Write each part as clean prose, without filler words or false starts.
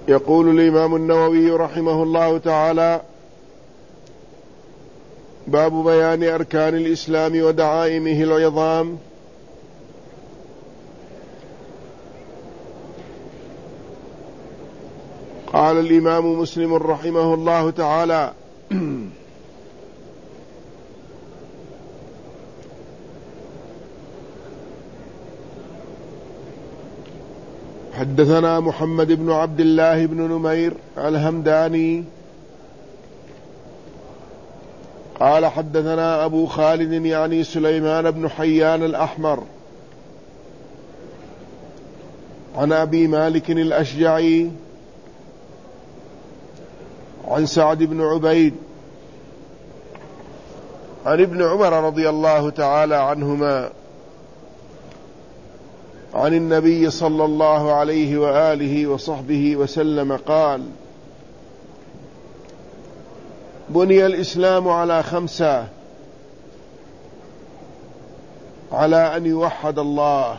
يقول الإمام النووي رحمه الله تعالى: باب بيان أركان الإسلام ودعائمه العظام. قال الإمام مسلم رحمه الله تعالى: حدثنا محمد بن عبد الله بن نمير الهمداني قال حدثنا أبو خالد يعني سليمان بن حيان الأحمر عن أبي مالك الأشجعي عن سعد بن عبيد عن ابن عمر رضي الله تعالى عنهما عن النبي صلى الله عليه وآله وصحبه وسلم قال: بني الإسلام على 5: على أن يوحد الله،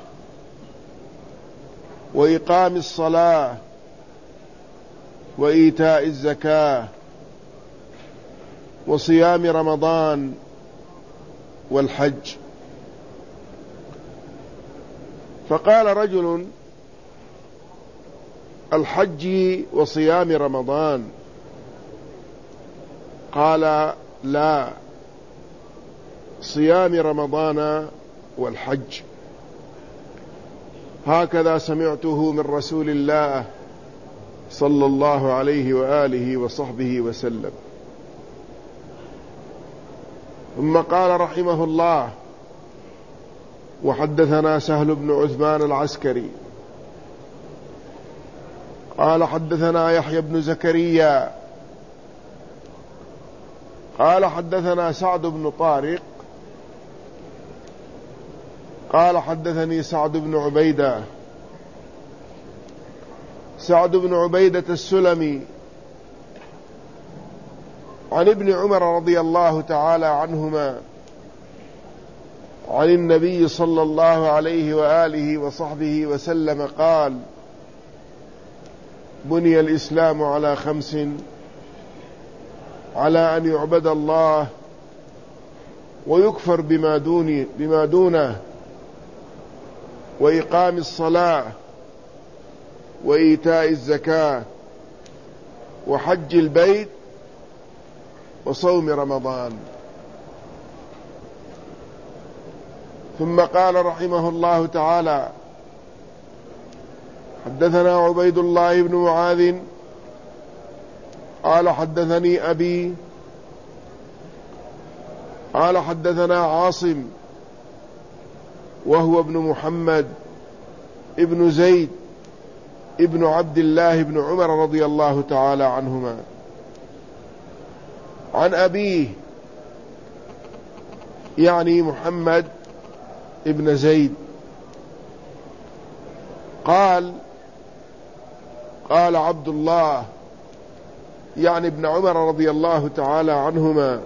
وإقام الصلاة، وإيتاء الزكاة، وصيام رمضان، والحج. فقال رجل: الحج وصيام رمضان؟ قال: لا، صيام رمضان والحج. هكذا سمعته من رسول الله صلى الله عليه وآله وصحبه وسلم. ثم قال رحمه الله: وحدثنا سهل بن عثمان العسكري قال حدثنا يحيى بن زكريا قال حدثنا سعد بن طارق قال حدثني سعد بن عبيدة السلمي عن ابن عمر رضي الله تعالى عنهما عن النبي صلى الله عليه وآله وصحبه وسلم قال: بني الإسلام على 5: على أن يعبد الله، ويكفر بما دونه، وإقام الصلاة، وإيتاء الزكاة، وحج البيت، وصوم رمضان. ثم قال رحمه الله تعالى: حدثنا عبيد الله بن معاذ قال حدثني أبي قال حدثنا عاصم وهو ابن محمد ابن زيد ابن عبد الله بن عمر رضي الله تعالى عنهما عن أبيه يعني محمد ابن زيد قال عبد الله يعني ابن عمر رضي الله تعالى عنهما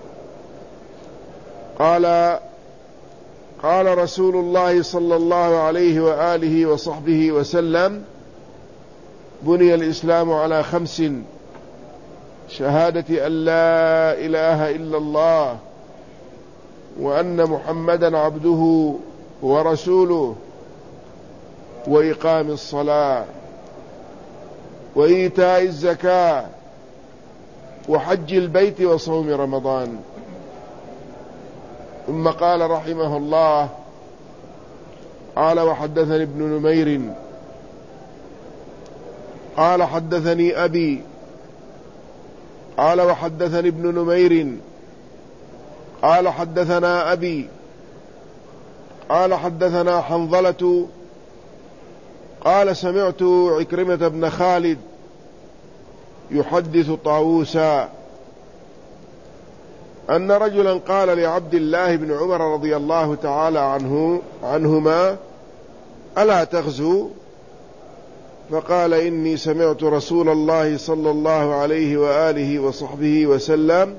قال رسول الله صلى الله عليه وآله وصحبه وسلم: بني الإسلام على 5: شهادة أن لا إله إلا الله، وأن محمدا عبده ورسوله، وإقام الصلاة، وإيتاء الزكاة، وحج البيت، وصوم رمضان. ثم قال رحمه الله: قال وحدثني ابن نمير قال حدثني أبي قال وحدثني ابن نمير قال حدثنا أبي قال حدثنا حنظلة قال سمعت عكرمة بن خالد يحدث طاووسا أن رجلا قال لعبد الله بن عمر رضي الله تعالى عنهما: ألا تغزو؟ فقال: إني سمعت رسول الله صلى الله عليه وآله وصحبه وسلم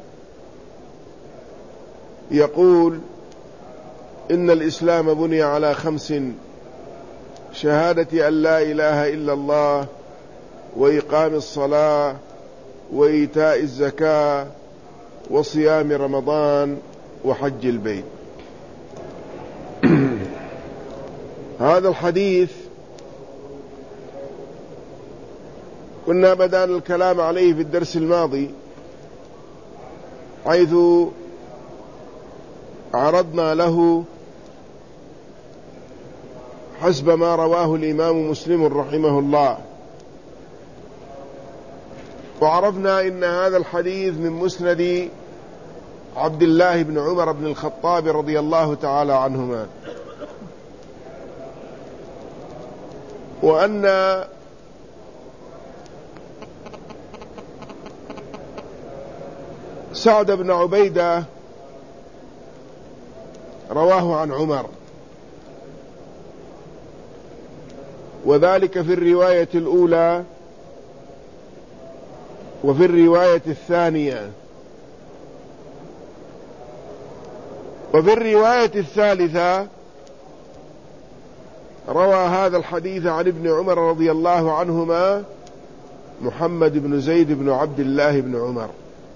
يقول: إن الإسلام بني على 5: شهادة أن لا إله إلا الله، وإقام الصلاة وإيتاء الزكاة وصيام رمضان وحج البيت. هذا الحديث كنا بدأنا الكلام عليه في الدرس الماضي، حيث عرضنا له حسب ما رواه الإمام مسلم رحمه الله، وعرفنا إن هذا الحديث من مسند عبد الله بن عمر بن الخطاب رضي الله تعالى عنهما، وأن سعد بن عبيدة رواه عن عمر، وذلك في الرواية الأولى وفي الرواية الثانية. وفي الرواية الثالثة روى هذا الحديث عن ابن عمر رضي الله عنهما محمد بن زيد بن عبد الله بن عمر.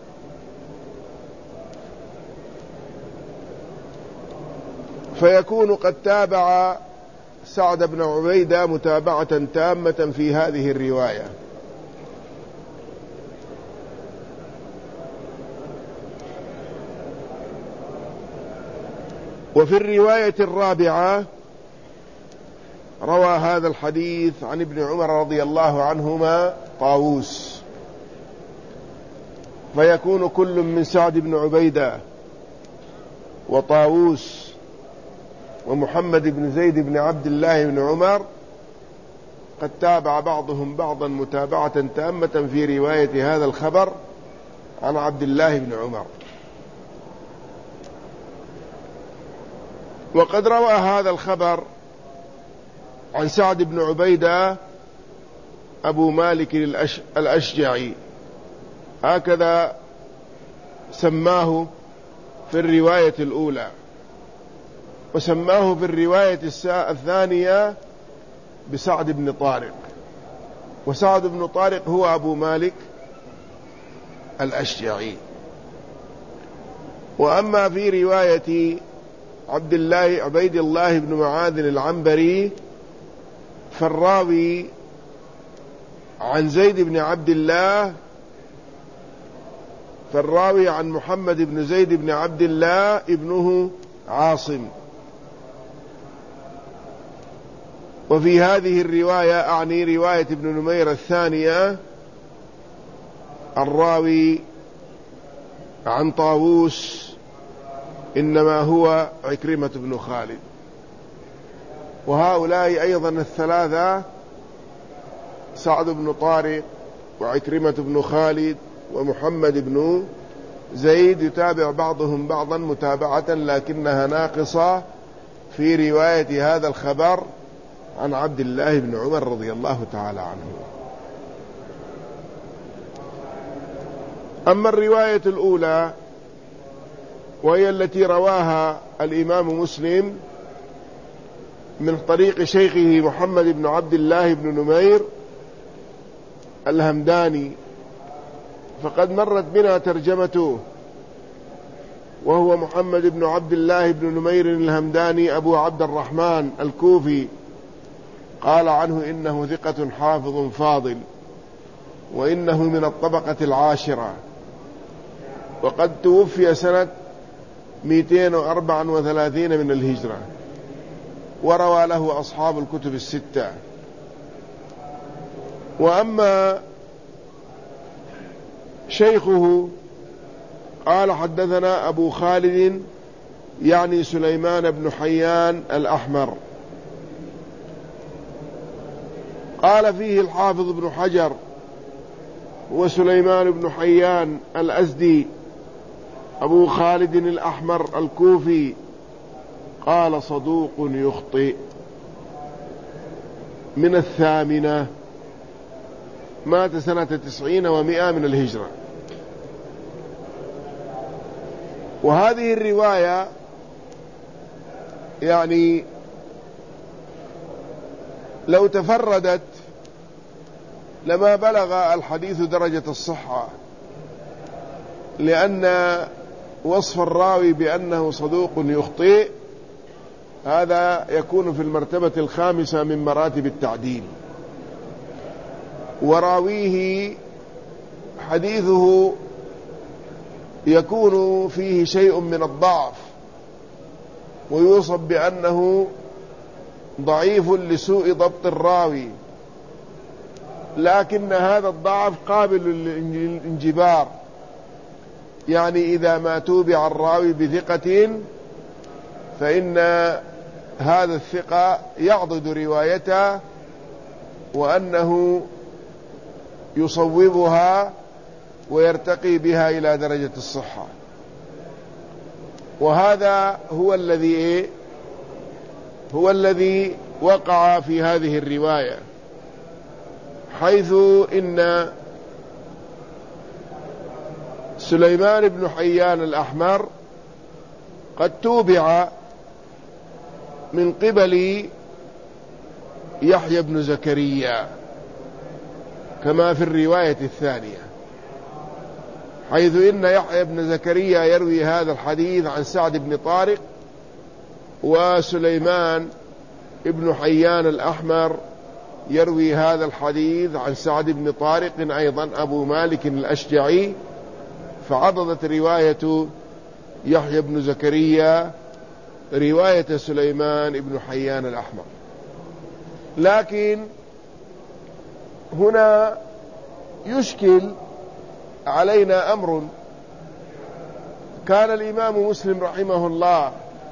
فيكون قد تابع سعد بن عبيدة متابعة تامة في هذه الرواية. وفي الرواية الرابعة روى هذا الحديث عن ابن عمر رضي الله عنهما طاووس، فيكون كل من سعد بن عبيدة وطاووس ومحمد بن زيد بن عبد الله بن عمر قد تابع بعضهم بعضا متابعة تامة في رواية هذا الخبر عن عبد الله بن عمر. وقد روى هذا الخبر عن سعد بن عبيدة أبو مالك الأشجعي، هكذا سماه في الرواية الأولى، وسماه في الرواية الثانية بسعد بن طارق، وسعد بن طارق هو أبو مالك الأشجعي. وأما في رواية عبيد الله بن معاذ العنبري فالراوي عن زيد بن عبد الله، فالراوي عن محمد بن زيد بن عبد الله ابنه عاصم. وفي هذه الرواية أعني رواية ابن نمير الثانية الراوي عن طاووس إنما هو عكرمة بن خالد. وهؤلاء أيضا الثلاثة سعد بن طارق وعكرمة بن خالد ومحمد بن زيد يتابع بعضهم بعضا متابعة لكنها ناقصة في رواية هذا الخبر عن عبد الله بن عمر رضي الله تعالى عنه. أما الرواية الأولى وهي التي رواها الإمام مسلم من طريق شيخه محمد بن عبد الله بن نمير الهمداني، فقد مرت بنا ترجمته، وهو محمد بن عبد الله بن نمير الهمداني أبو عبد الرحمن الكوفي، قال عنه إنه ثقة حافظ فاضل، وإنه من الطبقة العاشرة، وقد توفي سنة 234 من الهجرة، وروى له أصحاب الكتب الستة. وأما شيخه قال حدثنا أبو خالد يعني سليمان بن حيان الأحمر، قال فيه الحافظ بن حجر وسليمان بن حيان الأزدي أبو خالد الأحمر الكوفي، قال صدوق يخطئ، من 8، مات سنة 90 و100 من الهجرة. وهذه الرواية يعني لو تفردت لما بلغ الحديث درجة الصحة، لأن وصف الراوي بأنه صدوق يخطئ هذا يكون في المرتبة الخامسة من مراتب التعديل، وراويه حديثه يكون فيه شيء من الضعف ويوصف بأنه ضعيف لسوء ضبط الراوي، لكن هذا الضعف قابل للانجبار، يعني إذا ما توبع الراوي بثقة فإن هذا الثقة يعضد روايته وأنه يصوبها ويرتقي بها إلى درجة الصحة. وهذا هو الذي وقع في هذه الرواية، حيث إن سليمان بن حيان الأحمر قد توبع من قبل يحيى بن زكريا كما في الرواية الثانية، حيث إن يحيى بن زكريا يروي هذا الحديث عن سعد بن طارق، وسليمان بن حيان الأحمر يروي هذا الحديث عن سعد بن طارق أيضا أبو مالك الأشجعي، فعضدت رواية يحيى بن زكريا رواية سليمان بن حيان الأحمر. لكن هنا يشكل علينا أمر. كان الإمام مسلم رحمه الله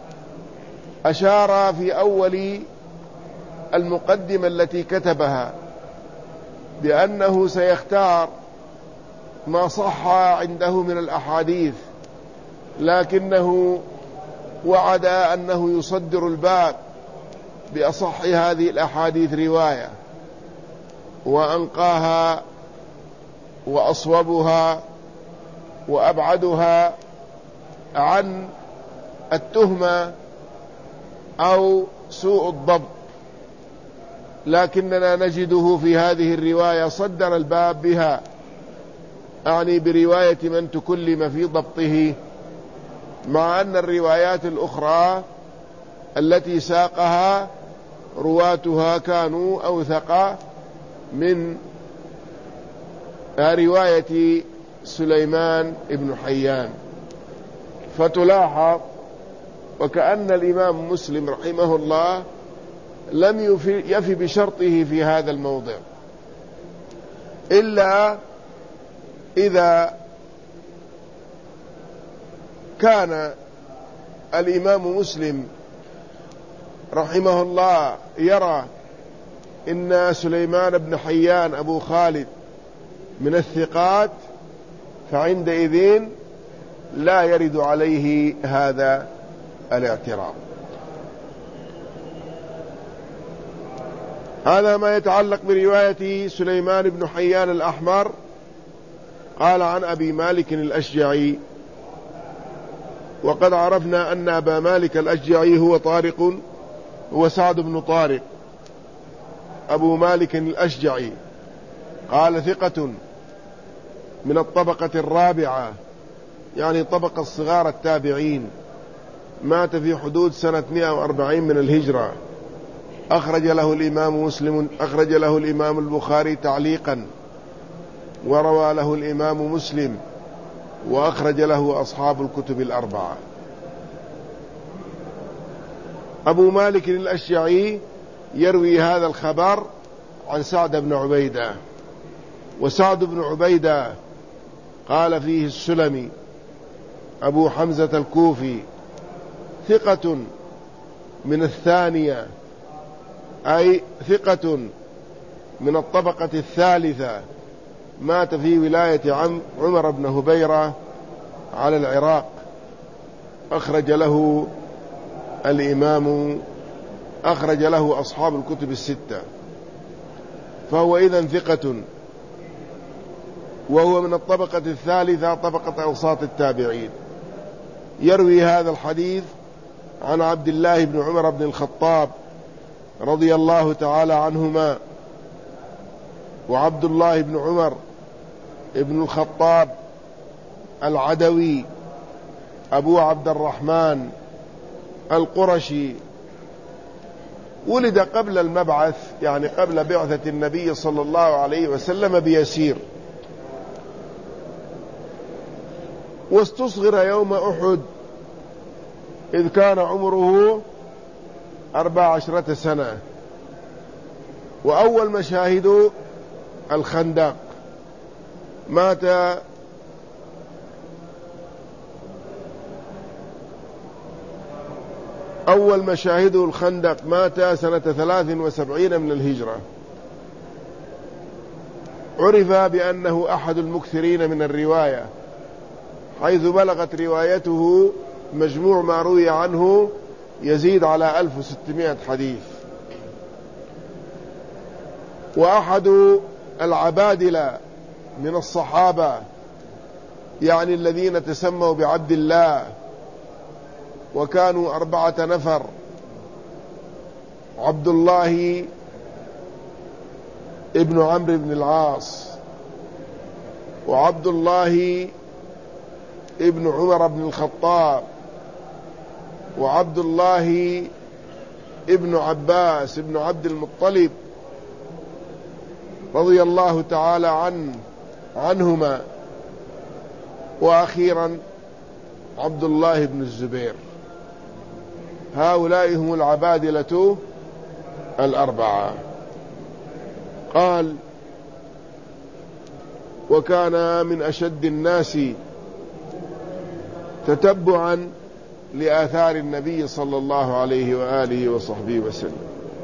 أشار في أول المقدمة التي كتبها بأنه سيختار ما صح عنده من الأحاديث، لكنه وعد أنه يصدر الباب بأصح هذه الأحاديث رواية وأنقاها وأصوبها وأبعدها عن التهمة أو سوء الضبط، لكننا نجده في هذه الرواية صدر الباب بها، أعني برواية من تكلم في ضبطه، مع أن الروايات الأخرى التي ساقها رواتها كانوا أوثق من رواية سليمان بن حيان. فتلاحظ وكأن الإمام مسلم رحمه الله لم يفي بشرطه في هذا الموضع، إلا إذا كان الإمام مسلم رحمه الله يرى إن سليمان بن حيان أبو خالد من الثقات، فعندئذ لا يرد عليه هذا الاعتراض. هذا ما يتعلق برواية سليمان بن حيان الأحمر. قال عن أبي مالك الأشجعي، وقد عرفنا أن أبا مالك الأشجعي هو سعد بن طارق أبو مالك الأشجعي، قال ثقة من الطبقة الرابعة، يعني طبقة الصغار التابعين، مات في حدود سنة 140 من الهجرة. أخرج له الإمام مسلم، أخرج له الإمام البخاري تعليقا، وروى له الإمام مسلم، وأخرج له أصحاب الكتب الأربعة. أبو مالك الأشجعي يروي هذا الخبر عن سعد بن عبيدة، وسعد بن عبيدة قال فيه السلمي أبو حمزة الكوفي ثقة من الثانية، أي ثقة من الطبقة الثالثة، مات في ولاية عمر بن هبيرة على العراق. أخرج له أصحاب الكتب الستة، فهو إذن ثقة، وهو من الطبقة الثالثة، طبقة أوساط التابعين. يروي هذا الحديث عن عبد الله بن عمر بن الخطاب رضي الله تعالى عنهما وعبد الله بن عمر ابن الخطاب العدوي أبو عبد الرحمن القرشي، ولد قبل المبعث، يعني قبل بعثة النبي صلى الله عليه وسلم بيسير، واستصغر يوم أحد إذ كان عمره 14 سنة. وأول مشاهد الخندق مات سنة 73 من الهجرة. عرف بأنه أحد المكثرين من الرواية، حيث بلغت روايته مجموع ما روي عنه يزيد على 1600 حديث. وأحد العبادلة من الصحابة، يعني الذين تسموا بعبد الله، وكانوا 4 نفر: عبد الله ابن عمرو بن العاص، وعبد الله ابن عمر بن الخطاب، وعبد الله ابن عباس ابن عبد المطلب رضي الله تعالى عنهما، وأخيرا عبد الله بن الزبير. هؤلاء هم العبادلة 4. قال: وكان من أشد الناس تتبعا لآثار النبي صلى الله عليه وآله وصحبه وسلم.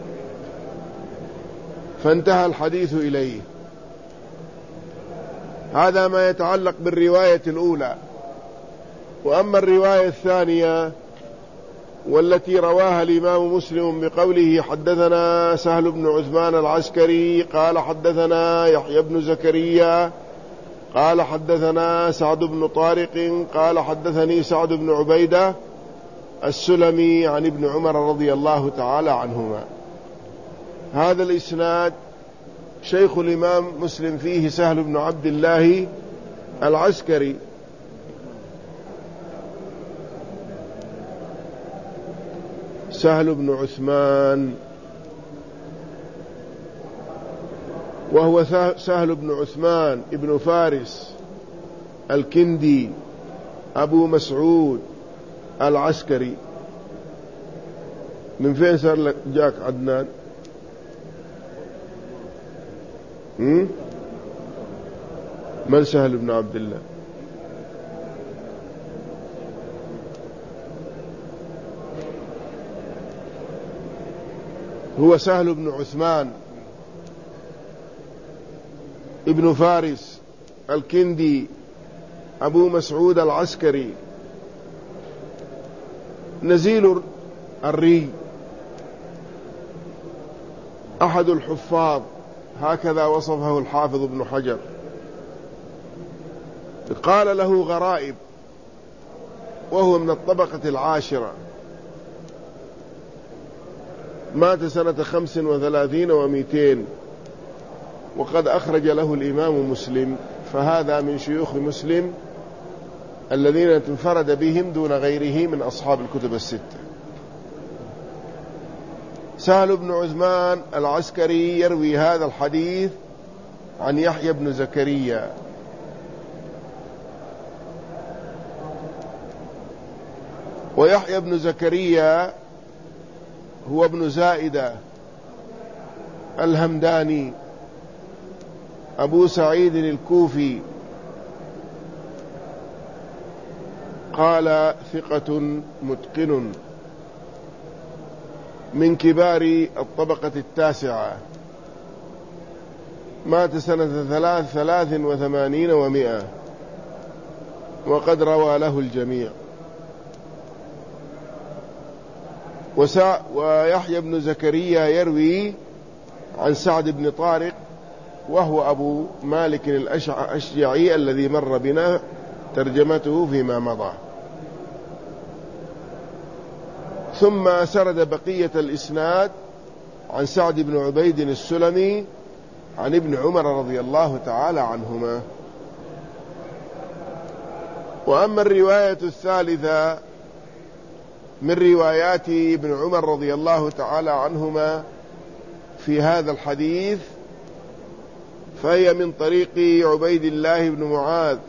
فانتهى الحديث إليه. هذا ما يتعلق بالرواية الأولى. وأما الرواية الثانية والتي رواها الإمام مسلم بقوله: حدثنا سهل بن عثمان العسكري قال حدثنا يحيى بن زكريا قال حدثنا سعد بن طارق قال حدثني سعد بن عبيدة السلمي عن ابن عمر رضي الله تعالى عنهما. هذا الإسناد شيخ الإمام مسلم فيه سهل بن عبد الله العسكري، سهل بن عثمان، وهو سهل بن عثمان ابن فارس الكندي أبو مسعود العسكري. من فين صار لك جاك عدنان؟ من سهل بن عبد الله؟ هو سهل بن عثمان ابن فارس الكندي أبو مسعود العسكري، نزيل الري، أحد الحفاظ، هكذا وصفه الحافظ ابن حجر. قال له غرائب، وهو من الطبقة 10. مات سنة 35 و200، وقد أخرج له الإمام مسلم، فهذا من شيوخ مسلم الذين انفرد بهم دون غيره من أصحاب الكتب الستة. سهل بن عثمان العسكري يروي هذا الحديث عن يحيى بن زكريا، ويحيى بن زكريا هو ابن زائدة الهمداني أبو سعيد الكوفي، قال: ثقة متقن من كبار الطبقة 9. مات سنة 83 و100، وقد روى له الجميع. ويحيى بن زكريا يروي عن سعد بن طارق، وهو أبو مالك الأشجعي الذي مر بنا ترجمته فيما مضى. ثم سرد بقية الإسناد عن سعد بن عبيد السلمي عن ابن عمر رضي الله تعالى عنهما. وأما الرواية الثالثة من روايات ابن عمر رضي الله تعالى عنهما في هذا الحديث فهي من طريق عبيد الله بن معاذ،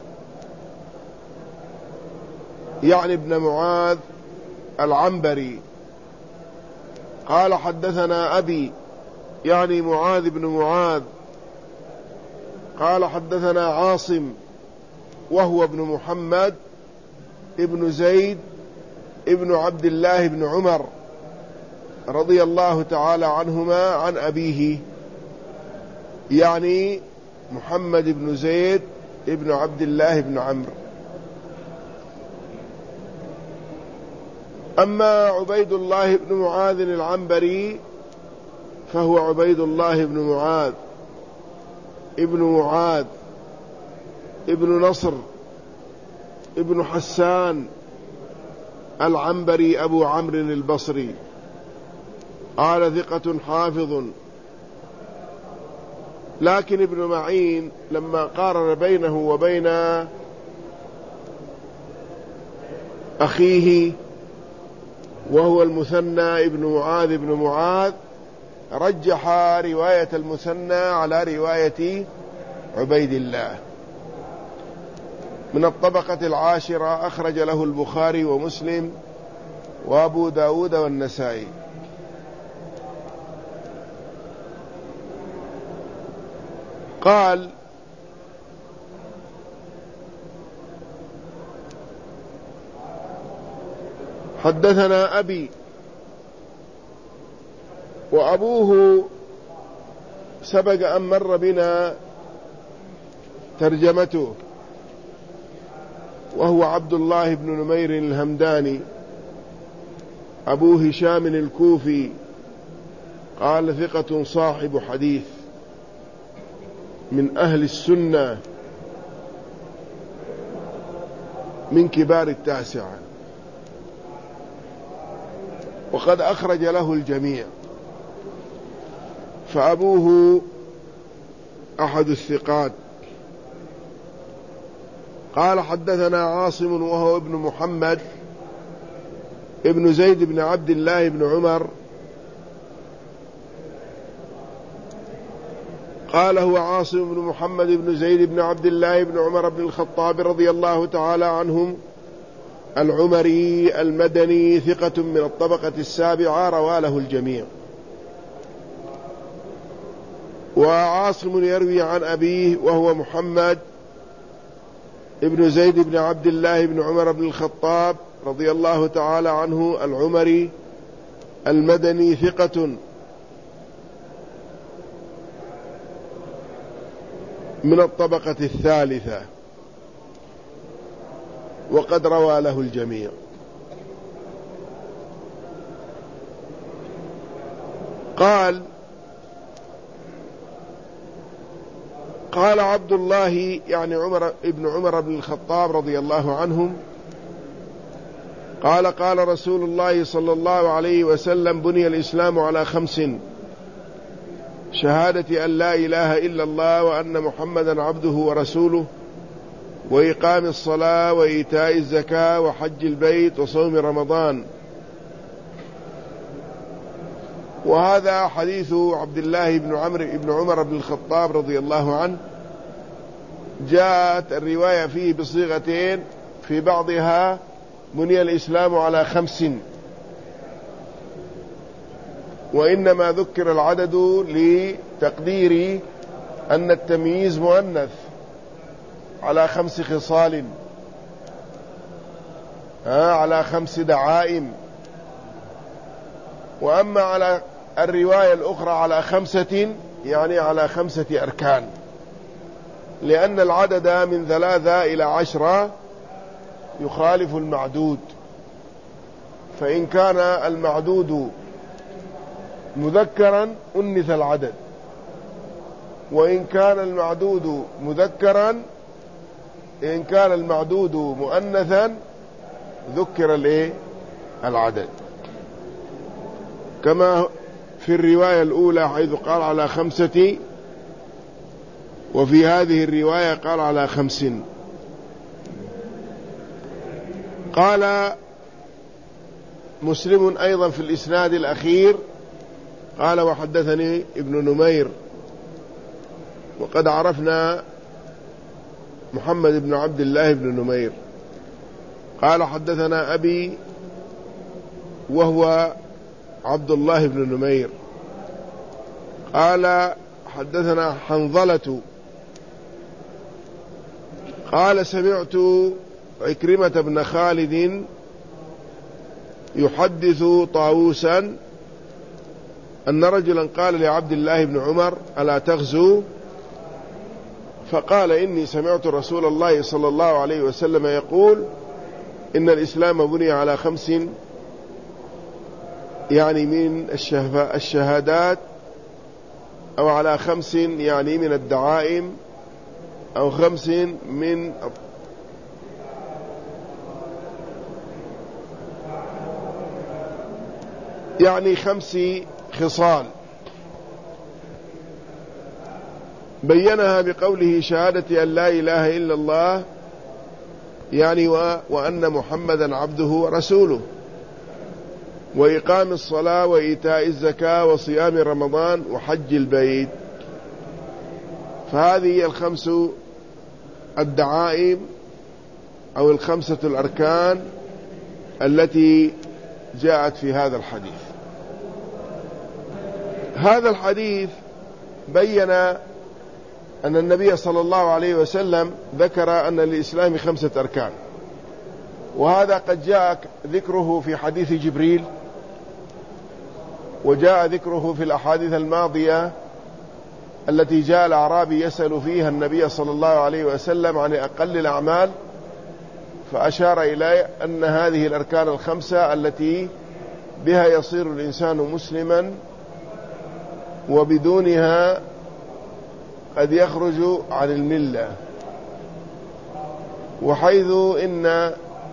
يعني ابن معاذ العنبري، قال حدثنا أبي، يعني معاذ بن معاذ، قال حدثنا عاصم وهو ابن محمد ابن زيد ابن عبد الله بن عمر رضي الله تعالى عنهما عن أبيه، يعني محمد بن زيد ابن عبد الله بن عمرو. أما عبيد الله بن معاذ العنبري فهو عبيد الله بن معاذ ابن نصر ابن حسان العنبري أبو عمرو البصري، قال ثقة حافظ. لكن ابن معين لما قارن بينه وبين أخيه وهو المثنى ابن معاذ بن معاذ رجح رواية المثنى على رواية عبيد الله. من الطبقة العاشرة، أخرج له البخاري ومسلم وأبو داود والنسائي. قال حدثنا أبي، وأبوه سبق أن مر بنا ترجمته، وهو عبد الله بن نمير الهمداني أبو هشام الكوفي، قال ثقة صاحب حديث من أهل السنة من كبار التاسعة، وقد أخرج له الجميع، فأبوه أحد الثقات. قال حدثنا عاصم وهو ابن محمد ابن زيد بن عبد الله بن عمر، قال هو عاصم بن محمد بن زيد بن عبد الله بن عمر بن الخطاب رضي الله تعالى عنهم العمري المدني، ثقة من الطبقة السابعة، روى له الجميع. وعاصم يروي عن أبيه وهو محمد ابن زيد بن عبد الله بن عمر بن الخطاب رضي الله تعالى عنه العمري المدني، ثقة من الطبقة الثالثة، وقد روى له الجميع. قال عبد الله، يعني ابن عمر بن الخطاب رضي الله عنهم، قال رسول الله صلى الله عليه وسلم: بني الإسلام على 5: شهادة أن لا إله إلا الله وأن محمدا عبده ورسوله، وإقام الصلاة، وإيتاء الزكاة، وحج البيت، وصوم رمضان. وهذا حديث عبد الله بن عمر بن الخطاب رضي الله عنه، جاءت الرواية فيه بصيغتين، في بعضها بني الإسلام على 5، وإنما ذكر العدد لتقدير أن التمييز مؤنث، على 5 خصال، على 5 دعائم. وأما على الرواية الأخرى على 5، يعني على 5 أركان، لأن العدد من 3 إلى 10 يخالف المعدود، فإن كان المعدود مذكرا أنث العدد، وإن كان المعدود مذكرا، إن كان المعدود مؤنثا ذكر العدد، كما في الرواية الأولى حيث قال على 5 وفي هذه الرواية قال على 5. قال مسلم أيضا في الإسناد الأخير قال وحدثني ابن نمير، وقد عرفنا محمد بن عبد الله بن نمير. قال حدثنا أبي وهو عبد الله بن نمير قال حدثنا حنظلة قال سمعت عكرمة بن خالد يحدث طاووسا أن رجلا قال لعبد الله بن عمر ألا تغزو؟ فقال إني سمعت رسول الله صلى الله عليه وسلم يقول إن الإسلام بني على 5، يعني من الشهادات، أو على 5 يعني من الدعائم، أو 5 من يعني 5 خصال بينها بقوله شهادة أن لا إله إلا الله، يعني وأن محمدا عبده ورسوله، وإقام الصلاة، وإيتاء الزكاة، وصيام رمضان، وحج البيت. فهذه 5 الدعائم أو 5 الأركان التي جاءت في هذا الحديث. هذا الحديث بين أن النبي صلى الله عليه وسلم ذكر أن للإسلام 5 أركان، وهذا قد جاء ذكره في حديث جبريل، وجاء ذكره في الأحاديث الماضية التي جاء الأعرابي يسأل فيها النبي صلى الله عليه وسلم عن أقل الأعمال، فأشار إلى أن هذه الأركان 5 التي بها يصير الإنسان مسلما، وبدونها قد يخرج عن الملة. وحيث إن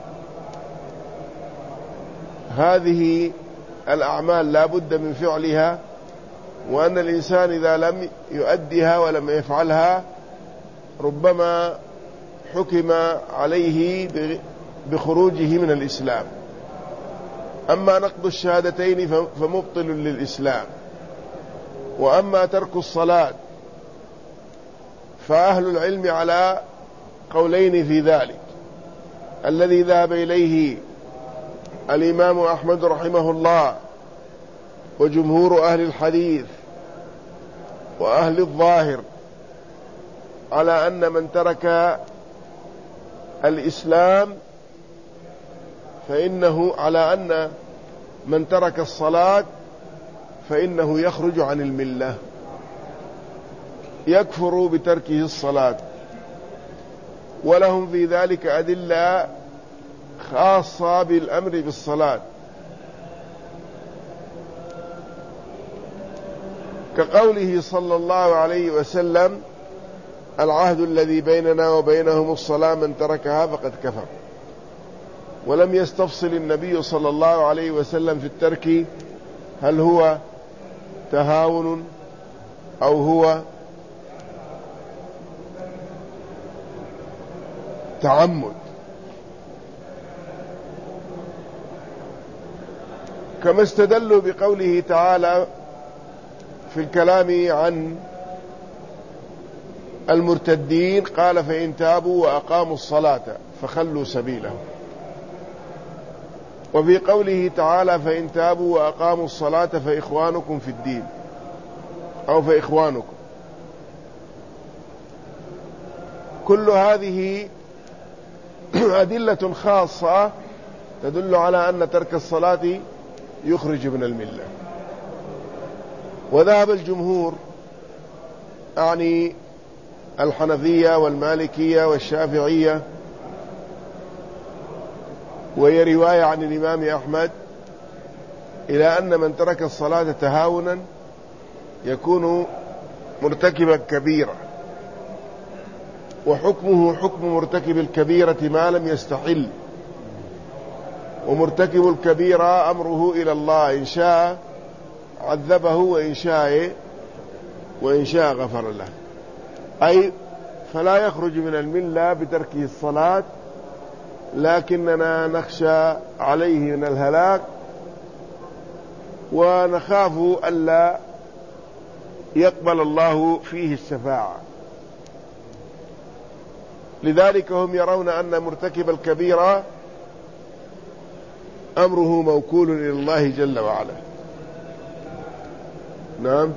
هذه الأعمال لا بد من فعلها، وأن الإنسان إذا لم يؤدها ولم يفعلها ربما حكم عليه بخروجه من الإسلام. أما نقض الشهادتين فمبطل للإسلام، وأما ترك الصلاة فأهل العلم على قولين في ذلك. الذي ذهب إليه الإمام أحمد رحمه الله وجمهور أهل الحديث وأهل الظاهر على أن من ترك الإسلام فإنه، على أن من ترك الصلاة فإنه يخرج عن الملة، يكفر بتركه الصلاة. ولهم في ذلك أدلة خاصة بالأمر بالصلاة، كقوله صلى الله عليه وسلم العهد الذي بيننا وبينهم الصلاة من تركها فقد كفر. ولم يستفصل النبي صلى الله عليه وسلم في الترك هل هو تهاون أو هو تعمد، كما استدلوا بقوله تعالى في الكلام عن المرتدين قال فإن تابوا وأقاموا الصلاة فخلوا سبيلهم. وفي قوله تعالى فإن تابوا وأقاموا الصلاة فإخوانكم في الدين أو فإخوانكم. كل هذه أدلة خاصة تدل على أن ترك الصلاة يخرج من الملة. وذهب الجمهور أعني الحنفية والمالكية والشافعية، وهي رواية عن الإمام أحمد، إلى أن من ترك الصلاة تهاونا يكون مرتكبا كبيرة، وحكمه حكم مرتكب الكبيرة ما لم يستحل. ومرتكب الكبيرة أمره إلى الله، إن شاء عذبه وإن شاء غفر له. أي فلا يخرج من الملة بتركه الصلاة، لكننا نخشى عليه من الهلاك ونخاف ألا يقبل الله فيه الشفاعة. لذلك هم يرون أن مرتكب الكبيرة أمره موكول إلى الله جل وعلا. نعم.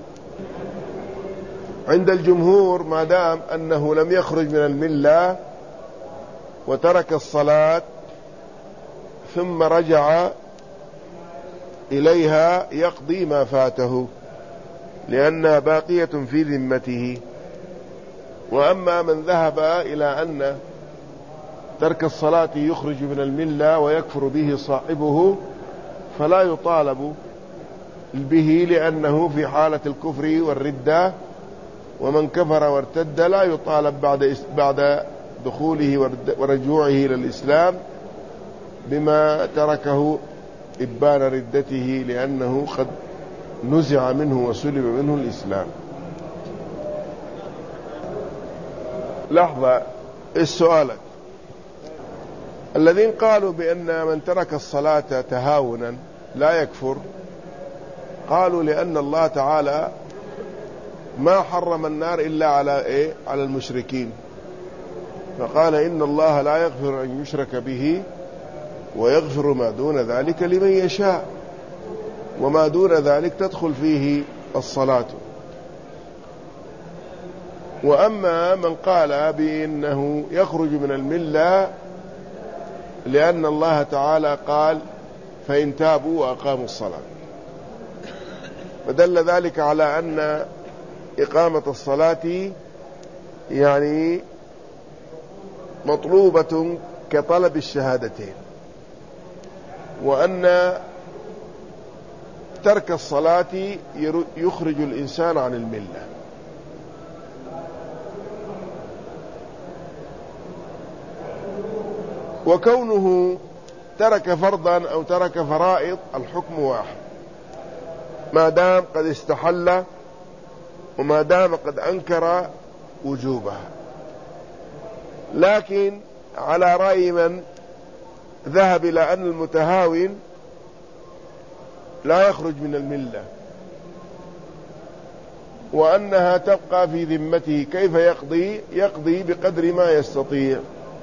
عند الجمهور ما دام أنه لم يخرج من الملة وترك الصلاة ثم رجع إليها يقضي ما فاته لأنها باقية في ذمته. وأما من ذهب إلى أن ترك الصلاة يخرج من الملة ويكفر به صاحبه فلا يطالب به، لأنه في حالة الكفر والردة، ومن كفر وارتد لا يطالب بعد دخوله ورجوعه إلى الإسلام بما تركه إبان ردته، لأنه قد نزع منه وسلب منه الإسلام. لحظة، السؤال: الذين قالوا بأن من ترك الصلاة تهاونا لا يكفر، قالوا لأن الله تعالى ما حرم النار إلا على المشركين، فقال إن الله لا يغفر أن يشرك به ويغفر ما دون ذلك لمن يشاء، وما دون ذلك تدخل فيه الصلاة. وأما من قال بأنه يخرج من الملة لأن الله تعالى قال فإن تابوا وأقاموا الصلاة، فدل ذلك على أن إقامة الصلاة يعني مطلوبة كطلب الشهادتين، وأن ترك الصلاة يخرج الإنسان عن الملة. وكونه ترك فرضا أو ترك فرائض الحكم واحد، ما دام قد استحل وما دام قد أنكر وجوبها. لكن على رأي من ذهب إلى أن المتهاون لا يخرج من الملة وأنها تبقى في ذمته، كيف يقضي؟ يقضي بقدر ما يستطيع،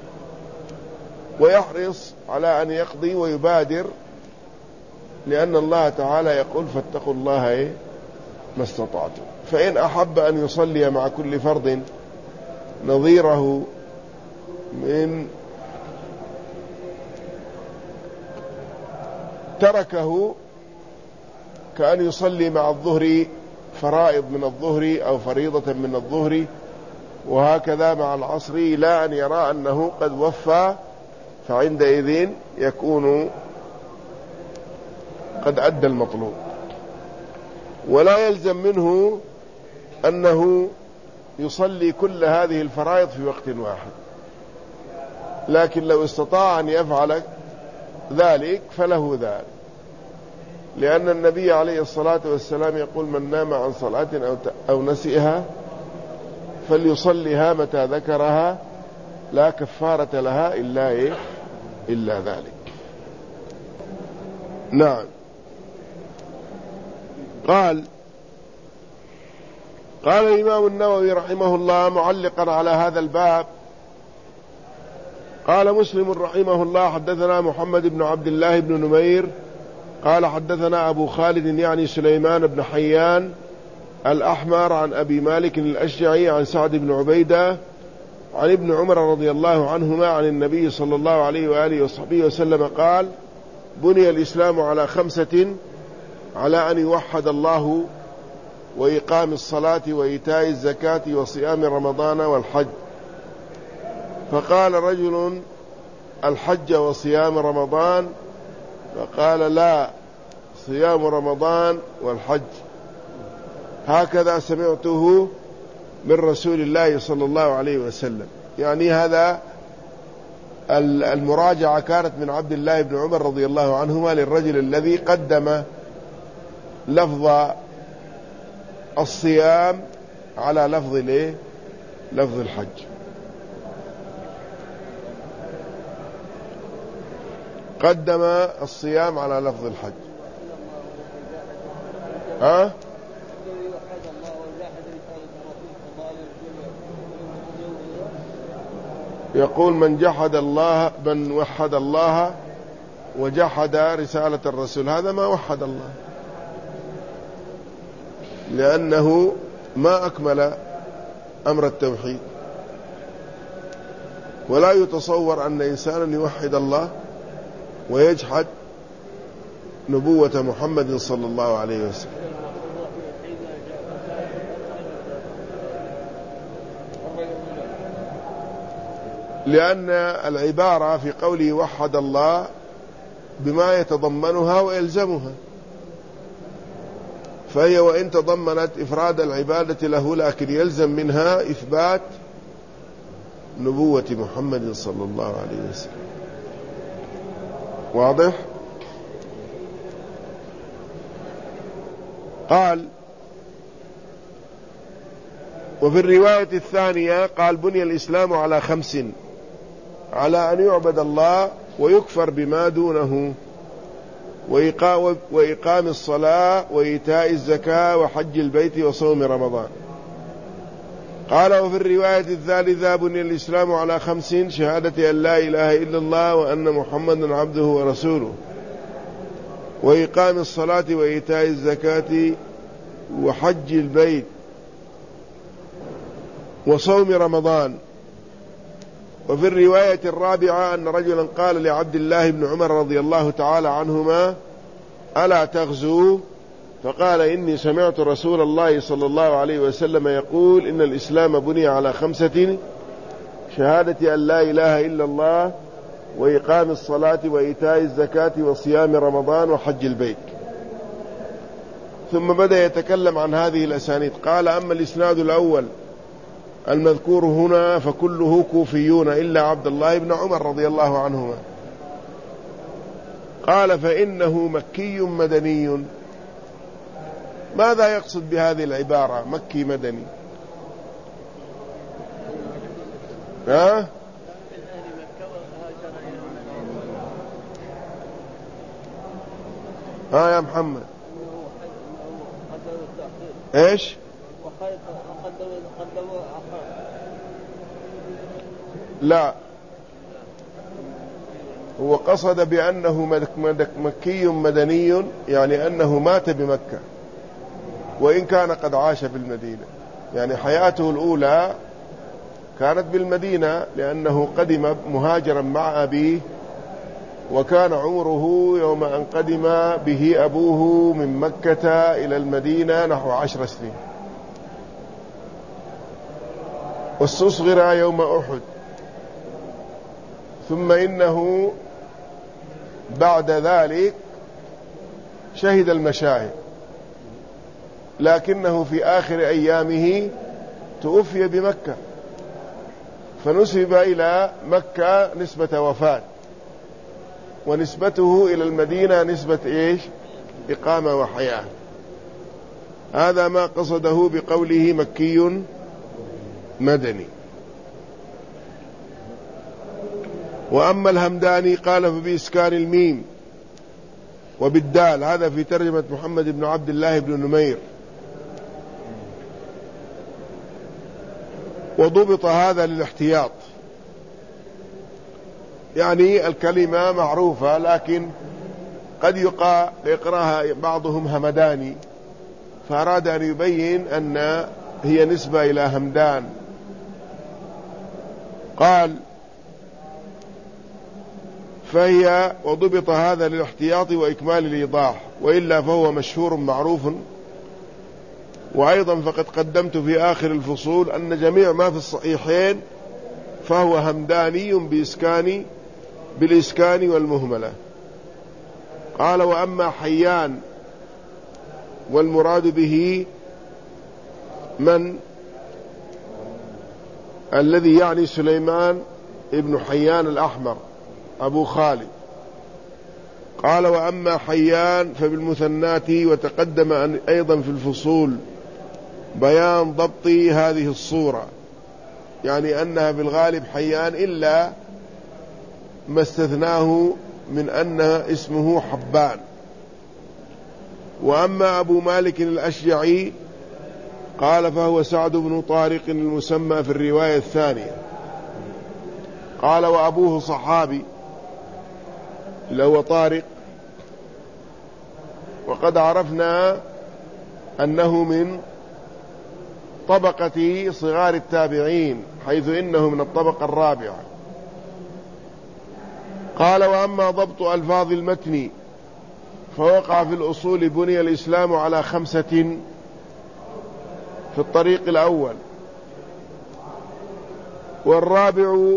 ويحرص على أن يقضي ويبادر، لأن الله تعالى يقول فاتقوا الله ما استطعتم. فإن أحب أن يصلي مع كل فرض نظيره من تركه، كأن يصلي مع الظهر فرائض من الظهر أو فريضة من الظهر، وهكذا مع العصر، لا أن يرى أنه قد وفى، فعندئذ يكون قد أدى المطلوب. ولا يلزم منه أنه يصلي كل هذه الفرائض في وقت واحد، لكن لو استطاع أن يفعل ذلك فله ذلك، لأن النبي عليه الصلاة والسلام يقول من نام عن صلاة أو نسيها فليصليها متى ذكرها لا كفارة لها إلا ذلك. نعم. قال الإمام النووي رحمه الله معلقا على هذا الباب: قال مسلم رحمه الله حدثنا محمد بن عبد الله بن نمير قال حدثنا أبو خالد يعني سليمان بن حيان الأحمر عن أبي مالك الأشجعي عن سعد بن عبيدة عن ابن عمر رضي الله عنهما عن النبي صلى الله عليه وآله وصحبه وسلم قال: بني الإسلام على 5: على أن يوحد الله وإقام الصلاة وإيتاء الزكاة وصيام رمضان والحج. فقال رجل: الحج وصيام رمضان؟ فقال: لا، صيام رمضان والحج، هكذا سمعته من رسول الله صلى الله عليه وسلم. يعني هذا المراجعة كانت من عبد الله بن عمر رضي الله عنهما للرجل الذي قدم لفظ الصيام على لفظ لفظ الحج. قدم الصيام على لفظ الحج. ها؟ يقول من وحد الله وجحد رسالة الرسول، هذا ما وحد الله، لأنه ما أكمل أمر التوحيد. ولا يتصور أن إنسانا يوحد الله ويجحد نبوة محمد صلى الله عليه وسلم. لأن العبارة في قوله وحد الله بما يتضمنها ويلزمها، فهي وإن تضمنت إفراد العبادة له، لكن يلزم منها إثبات نبوة محمد صلى الله عليه وسلم. واضح؟ قال: وفي الرواية الثانية قال: بني الإسلام على 5: على أن يعبد الله ويكفر بما دونه، وإقام الصلاة وإيتاء الزكاة وحج البيت وصوم رمضان. قال: وفي الرواية الثالثة: بني الإسلام على 5: شهادة أن لا إله إلا الله وأن محمدا عبده ورسوله، وإقام الصلاة وإيتاء الزكاة وحج البيت وصوم رمضان. وفي الرواية الرابعة أن رجلا قال لعبد الله بن عمر رضي الله تعالى عنهما: ألا تغزو؟ فقال: إني سمعت رسول الله صلى الله عليه وسلم يقول: إن الإسلام بني على 5: شهادة أن لا إله إلا الله وإقام الصلاة وإيتاء الزكاة وصيام رمضان وحج البيت. ثم بدأ يتكلم عن هذه الأسانيد. قال: أما الإسناد الأول المذكور هنا فكله كوفيون إلا عبد الله بن عمر رضي الله عنهما. قال: فإنه مكي مدني. ماذا يقصد بهذه العبارة مكي مدني؟ ها يا محمد؟ ايش؟ لا، هو قصد بأنه مكي مدني، يعني أنه مات بمكة وإن كان قد عاش بالمدينة، يعني حياته الأولى كانت بالمدينة لأنه قدم مهاجرا مع أبيه، وكان عمره يوم أن قدم به أبوه من مكة إلى المدينة نحو 10 سنين، واستصغر يوم أحد. ثم إنه بعد ذلك شهد المشاهد، لكنه في آخر أيامه توفي بمكة، فنسب إلى مكة نسبة وفاة، ونسبته إلى المدينة نسبة إيش؟ إقامة وحياة. هذا ما قصده بقوله مكي مدني. وأما الهمداني قال: فبإسكان الميم وبالدال. هذا في ترجمة محمد بن عبد الله بن نمير. وضبط هذا للاحتياط، يعني الكلمة معروفة لكن قد يقرأها بعضهم همداني، فأراد أن يبين أن هي نسبة إلى همدان. قال: فهي وضبط هذا للاحتياط وإكمال الإيضاح، وإلا فهو مشهور معروف. وأيضا فقد قدمت في آخر الفصول أن جميع ما في الصحيحين فهو همداني بالإسكان والمهملة. قال: وأما حيان والمراد به من الذي يعني سليمان ابن حيان الأحمر أبو خالد. قال: وأما حيان فبالمثنات. وتقدم أيضا في الفصول بيان ضبط هذه الصورة، يعني أنها بالغالب حيان، إلا ما استثناه من أن اسمه حبان. وأما أبو مالك الأشجعي قال فهو سعد بن طارق المسمى في الرواية الثانية. قال وأبوه صحابي اللي هو طارق، وقد عرفنا أنه من طبقة صغار التابعين، حيث إنه من الطبقة الرابعة. قال وأما ضبط ألفاظ المتن فوقع في الأصول بني الإسلام على 5 في الطريق الأول، والرابع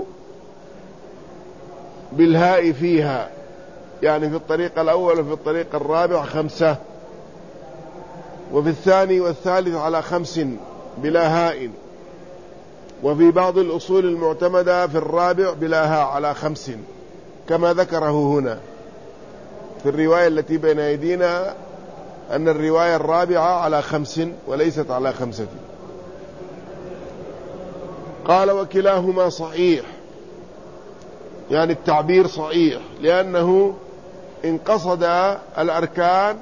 بالهاء فيها، يعني في الطريق الأول وفي الطريق الرابع 5، وفي الثاني والثالث على 5 بلا هاء، وفي بعض الأصول المعتمدة في الرابع بلا هاء على 5، كما ذكره هنا في الرواية التي بين أيدينا، أن الرواية الرابعة على 5 وليست على 5. قال وكلاهما صحيح، يعني التعبير صحيح، لأنه إن قصد الأركان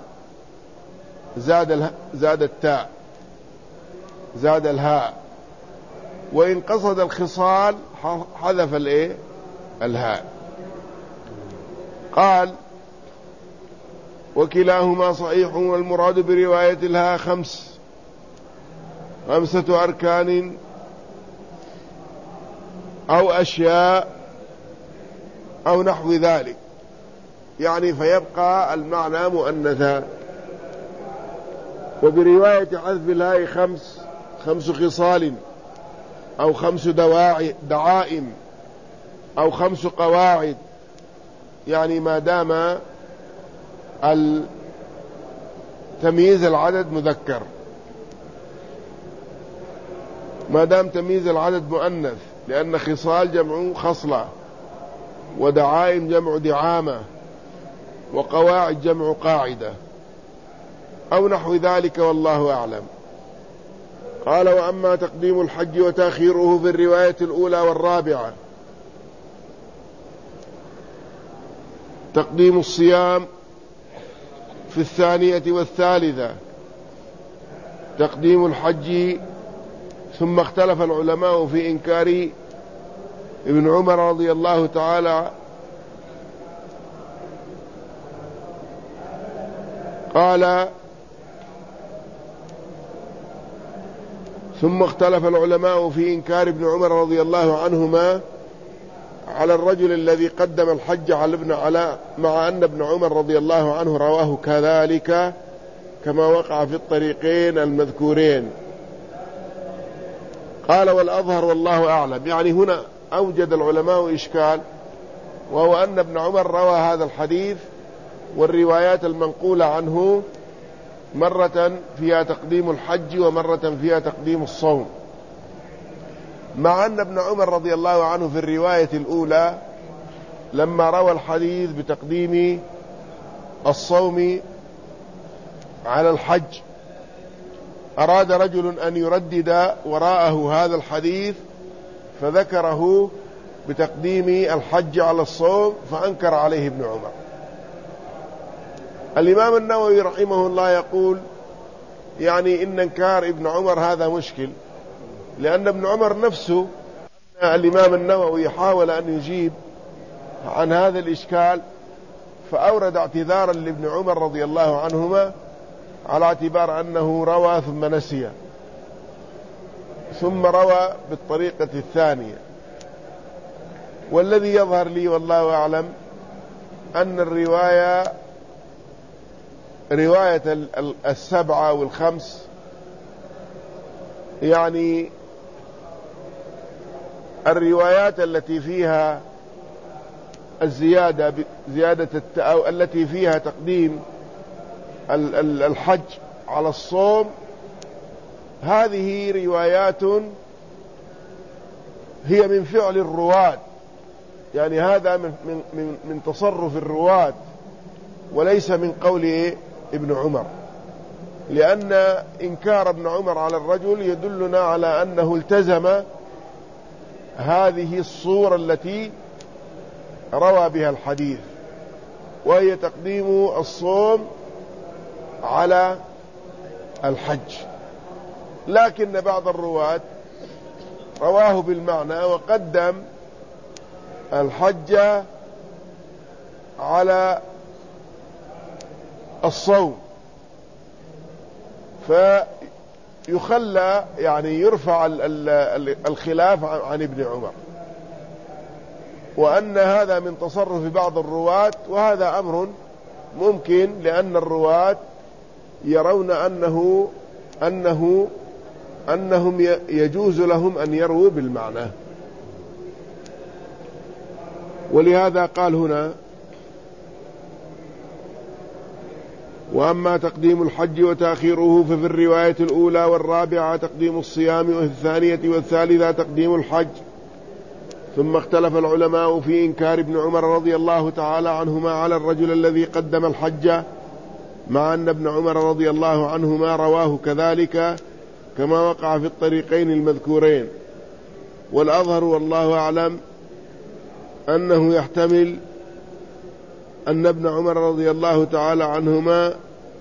زاد التاء، زاد الهاء، وإن قصد الخصال حذف الهاء. قال وكلاهما صحيح، والمراد برواية الهاء 5 أركان أو أشياء أو نحو ذلك، يعني فيبقى المعنى مؤنثا. وبرواية حذف الهاء 5 خصال أو 5 دعائم أو 5 قواعد، يعني ما دام تمييز العدد مذكر، ما دام تمييز العدد مؤنث، لأن خصال جمع خصلة، ودعائم جمع دعامة، وقواعد جمع قاعدة، أو نحو ذلك، والله أعلم. قال وأما تقديم الحج وتأخيره في الرواية الأولى والرابعة، تقديم الصيام في الثانية والثالثة، تقديم الحج، ثم اختلف العلماء في إنكار ابن عمر رضي الله تعالى. قال ثم اختلف العلماء في إنكار ابن عمر رضي الله عنهما على الرجل الذي قدم الحج مع أن ابن عمر رضي الله عنه رواه كذلك كما وقع في الطريقين المذكورين. قال والأظهر والله أعلم، يعني هنا أوجد العلماء إشكال، وهو أن ابن عمر روى هذا الحديث والروايات المنقولة عنه مرة فيها تقديم الحج ومرة فيها تقديم الصوم، مع أن ابن عمر رضي الله عنه في الرواية الأولى لما روى الحديث بتقديم الصوم على الحج أراد رجل أن يردد وراءه هذا الحديث فذكره بتقديم الحج على الصوم، فأنكر عليه ابن عمر. الإمام النووي رحمه الله يقول يعني إن انكار ابن عمر هذا مشكل، لأن ابن عمر نفسه، الإمام النووي حاول أن يجيب عن هذا الإشكال، فأورد اعتذارا لابن عمر رضي الله عنهما على اعتبار أنه روى ثم نسي، ثم روى بالطريقة الثانية. والذي يظهر لي والله أعلم أن رواية 7 و5 يعني الروايات التي فيها الزيادة أو التي فيها تقديم الحج على الصوم، هذه روايات هي من فعل الرواة، يعني هذا من تصرف الرواة وليس من قول ابن عمر، لأن إنكار ابن عمر على الرجل يدلنا على أنه التزم هذه الصورة التي روى بها الحديث، وهي تقديم الصوم على الحج. لكن بعض الرواة رواه بالمعنى وقدم الحج على الصوم، فيخلى يعني يرفع الخلاف عن ابن عمر، وأن هذا من تصرف بعض الرواة، وهذا أمر ممكن، لأن الرواة يرون أنهم يجوز لهم أن يرووا بالمعنى. ولهذا قال هنا: وأما تقديم الحج وتأخيره ففي الرواية الأولى والرابعة تقديم الصيام، وفي الثانية والثالثة تقديم الحج. ثم اختلف العلماء في إنكار ابن عمر رضي الله تعالى عنهما على الرجل الذي قدم الحج، مع أن ابن عمر رضي الله عنهما رواه كذلك كما وقع في الطريقين المذكورين. والأظهر والله أعلم أنه يحتمل أن ابن عمر رضي الله تعالى عنهما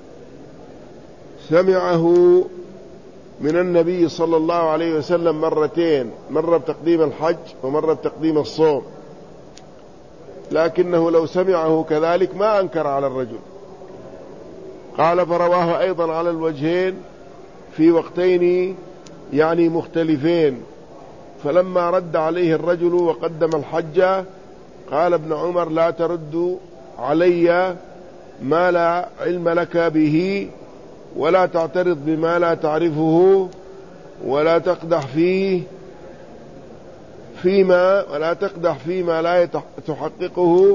سمعه من النبي صلى الله عليه وسلم مرتين، مرة بتقديم الحج ومرة بتقديم الصوم، لكنه لو سمعه كذلك ما أنكر على الرجل. قال: فرواه أيضا على الوجهين في وقتين يعني مختلفين، فلما رد عليه الرجل وقدم الحج قال ابن عمر: لا ترد علي ما لا علم لك به، ولا تعترض بما لا تعرفه، ولا تقدح فيما لا تحققه،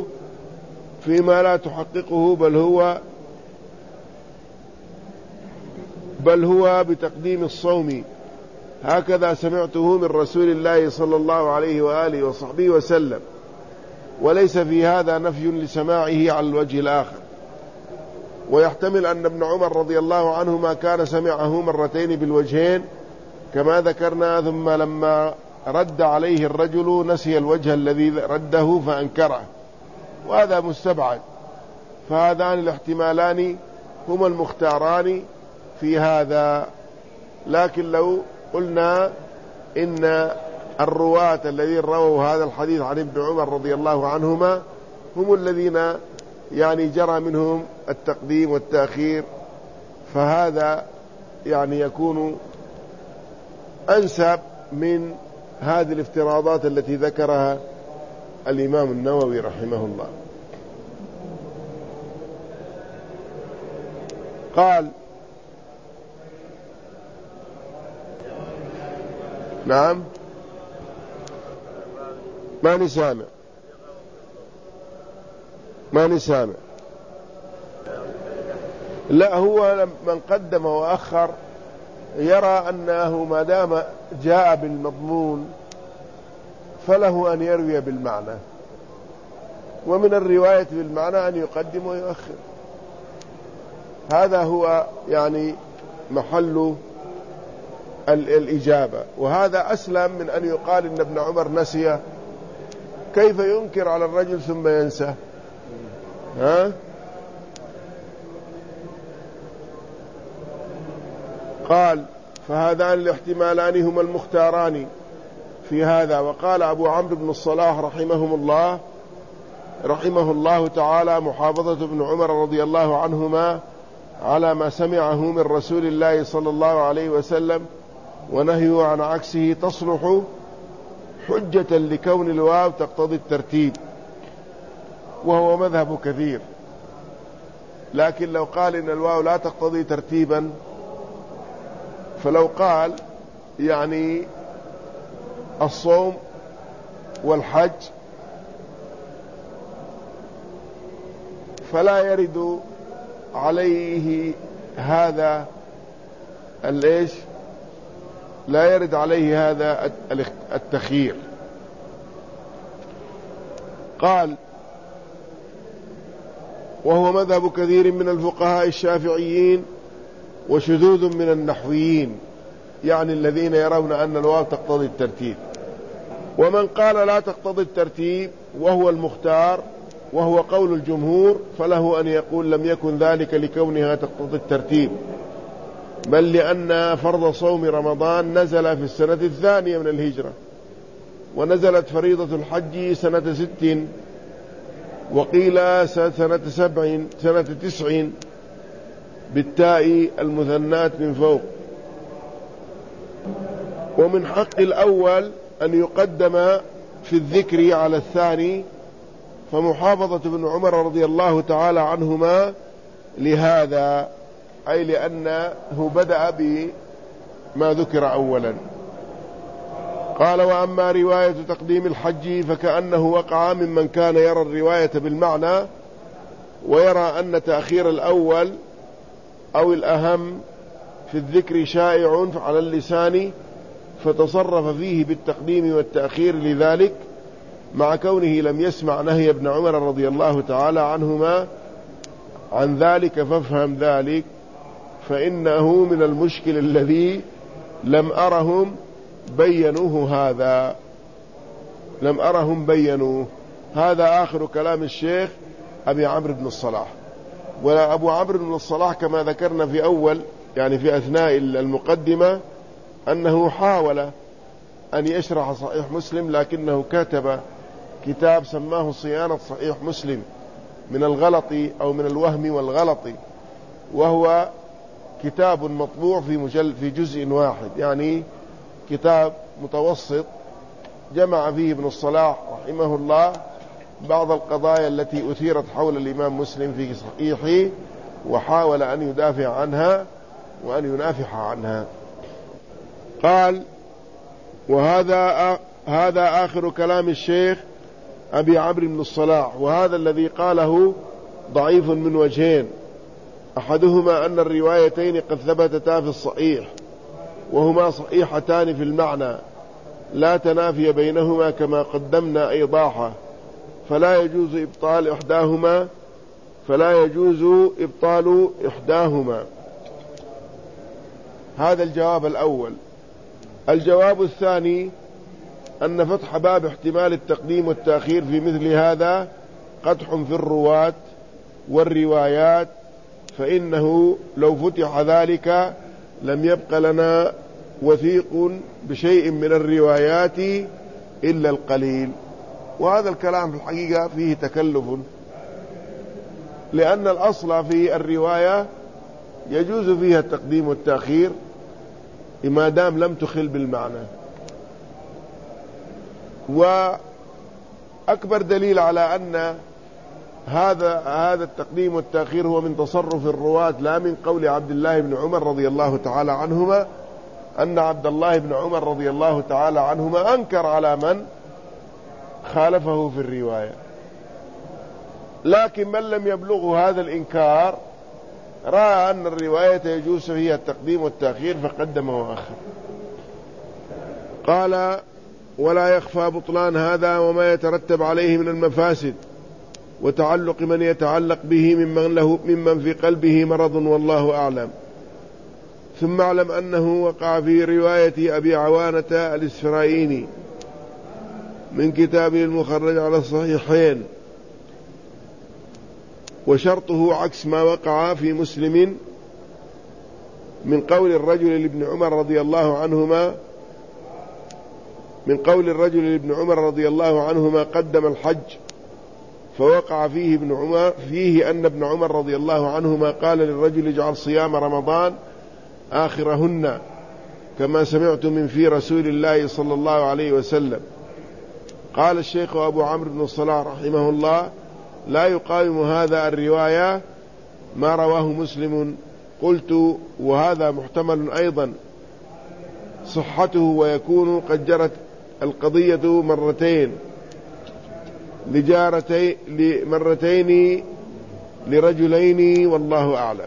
بل هو بتقديم الصوم، هكذا سمعته من رسول الله صلى الله عليه وآله وصحبه وسلم، وليس في هذا نفي لسماعه على الوجه الآخر. ويحتمل أن ابن عمر رضي الله عنهما كان سمعه مرتين بالوجهين كما ذكرنا، ثم لما رد عليه الرجل نسي الوجه الذي رده فأنكره، وهذا مستبعد. فهذان الاحتمالان هما المختاران في هذا. لكن لو قلنا إن الرواة الذين رووا هذا الحديث عن ابن عمر رضي الله عنهما هم الذين يعني جرى منهم التقديم والتأخير، فهذا يعني يكون أنسب من هذه الافتراضات التي ذكرها الإمام النووي رحمه الله. قال: نعم، ماني سامع. لا، هو من قدم وأخر يرى أنه ما دام جاء بالمضمون فله أن يروي بالمعنى، ومن الرواية بالمعنى أن يقدم ويؤخر. هذا هو يعني محل الإجابة، وهذا أسلم من أن يقال إن ابن عمر نسي. كيف ينكر على الرجل ثم ينسى؟ قال: فهذان الاحتمالان هما المختاران في هذا. وقال أبو عمرو بن الصلاح رحمه الله تعالى: محافظة ابن عمر رضي الله عنهما على ما سمعه من رسول الله صلى الله عليه وسلم ونهيه عن عكسه تصلح حجة لكون الواو تقتضي الترتيب، وهو مذهب كثير. لكن لو قال إن الواو لا تقتضي ترتيبا، فلو قال يعني الصوم والحج، فلا يرد عليه هذا لا يرد عليه هذا التخيير. قال: وهو مذهب كثير من الفقهاء الشافعيين وشذوذ من النحويين، يعني الذين يرون أن الواو تقتضي الترتيب. ومن قال لا تقتضي الترتيب وهو المختار وهو قول الجمهور فله أن يقول لم يكن ذلك لكونها تقتضي الترتيب، بل لأن فرض صوم رمضان نزل في السنة الثانية من الهجرة، ونزلت فريضة الحج سنة 6، وقيل سنة 9 بالتاء المثنات من فوق. ومن حق الأول أن يقدم في الذكر على الثاني، فمحافظة ابن عمر رضي الله تعالى عنهما لهذا، أي لأنه بدأ بما ذكر أولا. قال: وأما رواية تقديم الحج فكأنه وقع ممن كان يرى الرواية بالمعنى، ويرى أن تأخير الأول أو الأهم في الذكر شائع على اللسان، فتصرف فيه بالتقديم والتأخير لذلك، مع كونه لم يسمع نهي ابن عمر رضي الله تعالى عنهما عن ذلك، فافهم ذلك، فإنه من المشكل الذي لم أرهم بينوه. هذا آخر كلام الشيخ أبي عمرو بن الصلاح. وأبو عمرو بن الصلاح كما ذكرنا في أول، يعني في أثناء المقدمة، أنه حاول أن يشرح صحيح مسلم، لكنه كتب كتاب سماه صيانة صحيح مسلم من الغلط أو من الوهم والغلط، وهو كتاب مطبوع في جزء واحد، يعني كتاب متوسط، جمع فيه ابن الصلاح رحمه الله بعض القضايا التي أثيرت حول الإمام مسلم في صحيحه، وحاول أن يدافع عنها وأن ينافح عنها. قال: هذا آخر كلام الشيخ أبي عمرو بن الصلاح، وهذا الذي قاله ضعيف من وجهين: أحدهما أن الروايتين قد ثبتتا في الصحيح، وهما صحيحتان في المعنى، لا تنافي بينهما كما قدمنا إيضاحه، فلا يجوز إبطال إحداهما. هذا الجواب الأول. الجواب الثاني أن فتح باب احتمال التقديم والتأخير في مثل هذا قدح في الرواة والروايات، فإنه لو فتح ذلك لم يبق لنا وثيق بشيء من الروايات إلا القليل. وهذا الكلام في الحقيقة فيه تكلف، لأن الأصل في الرواية يجوز فيها التقديم والتأخير ما دام لم تخل بالمعنى. وأكبر دليل على أن هذا التقديم والتأخير هو من تصرف الرواة لا من قول عبد الله بن عمر رضي الله تعالى عنهما، أن عبد الله بن عمر رضي الله تعالى عنهما أنكر على من خالفه في الرواية، لكن من لم يبلغه هذا الإنكار رأى أن الرواية يجوز فيها التقديم والتأخير فقدم وأخر. قال: ولا يخفى بطلان هذا وما يترتب عليه من المفاسد وتعلق من يتعلق به ممن في قلبه مرض، والله أعلم. ثم اعلم أنه وقع في رواية أبي عوانة الإسفرايني من كتابه المخرج على الصحيحين، وشرطه عكس ما وقع في مسلم من قول الرجل لابن عمر رضي الله عنهما قدم الحج، فوقع فيه أن ابن عمر رضي الله عنهما قال للرجل: اجعل صيام رمضان آخرهن كما سمعت من في رسول الله صلى الله عليه وسلم. قال الشيخ أبو عمرو بن الصلاح رحمه الله: لا يقاوم هذا الرواية ما رواه مسلم. قلت: وهذا محتمل أيضا صحته، ويكون قد جرت القضية مرتين لرجلين، والله أعلم.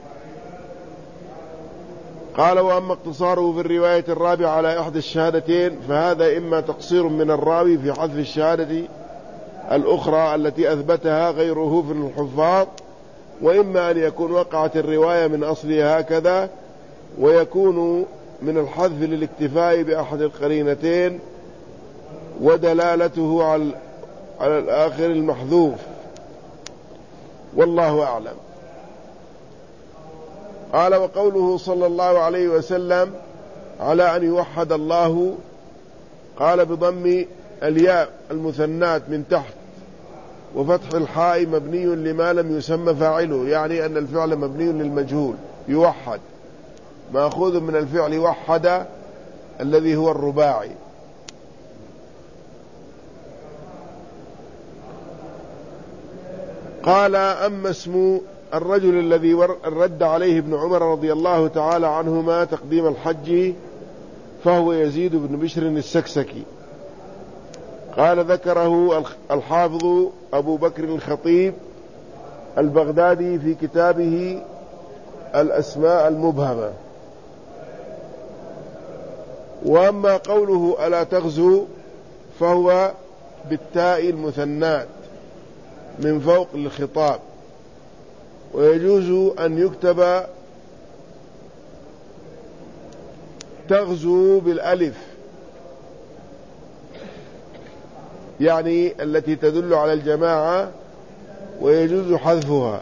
قال: وأما اقتصاره في الرواية الرابعة على إحدى الشهادتين فهذا إما تقصير من الراوي في حذف الشهادة الأخرى التي أثبتها غيره في الحفاظ، وإما أن يكون وقعت الرواية من أصلها هكذا، ويكون من الحذف للاكتفاء بأحد القرينتين ودلالته على الآخر المحذوف، والله أعلم. قال: وقوله صلى الله عليه وسلم على أن يوحد الله، قال بضم الياء المثنات من تحت وفتح الحاء مبني لما لم يسمى فاعله، يعني أن الفعل مبني للمجهول. يوحد مأخوذ من الفعل وحد الذي هو الرباعي. قال: أما اسم الرجل الذي رد عليه ابن عمر رضي الله تعالى عنهما تقديم الحج فهو يزيد بن بشر السكسكي. قال: ذكره الحافظ أبو بكر الخطيب البغدادي في كتابه الأسماء المبهمة. وأما قوله ألا تغزو فهو بالتاء المثنات من فوق الخطاب، ويجوز أن يكتب تغزو بالألف، يعني التي تدل على الجماعة، ويجوز حذفها.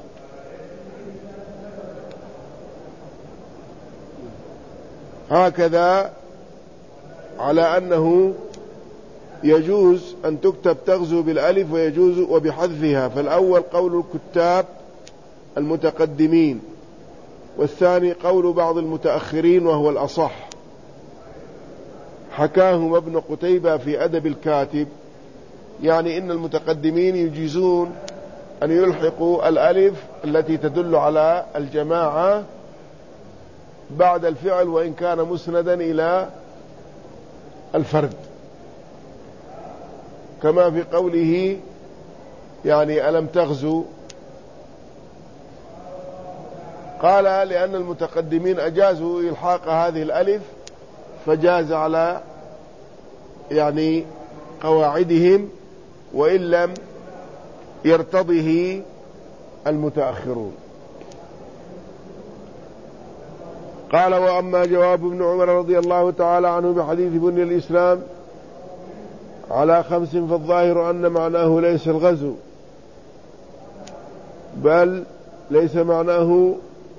هكذا على أنه يجوز أن تكتب تغزو بالألف ويجوز وبحذفها، فالأول قول الكتاب المتقدمين، والثاني قول بعض المتأخرين وهو الأصح، حكاهم ابن قتيبة في أدب الكاتب، يعني إن المتقدمين يجيزون أن يلحقوا الألف التي تدل على الجماعة بعد الفعل وإن كان مسندا إلى الفرد، كما في قوله يعني ألم تغزو. قال: لأن المتقدمين أجازوا إلحاق هذه الألف، فجاز على يعني قواعدهم وإن لم يرتضه المتأخرون. قال: وأما جواب ابن عمر رضي الله تعالى عنه بحديث بني الإسلام على 5 فالظاهر أن معناه ليس الغزو، بل ليس معناه،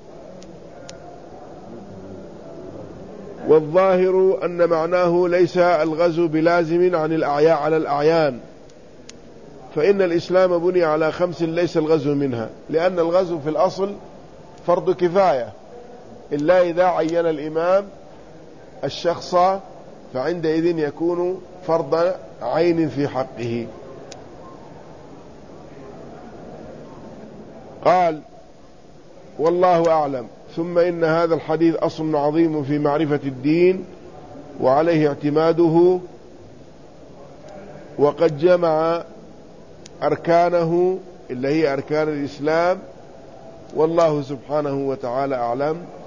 والظاهر أن معناه ليس الغزو بلازم عن الأعياء على الأعيان، فإن الإسلام بني على 5 ليس الغزو منها، لأن الغزو في الأصل فرض كفاية، إلا إذا عين الإمام الشخص فعندئذ يكون فرض عين في حقه. قال: والله أعلم. ثم إن هذا الحديث أصل عظيم في معرفة الدين وعليه اعتماده، وقد جمع أركانه اللي هي أركان الإسلام، والله سبحانه وتعالى أعلم.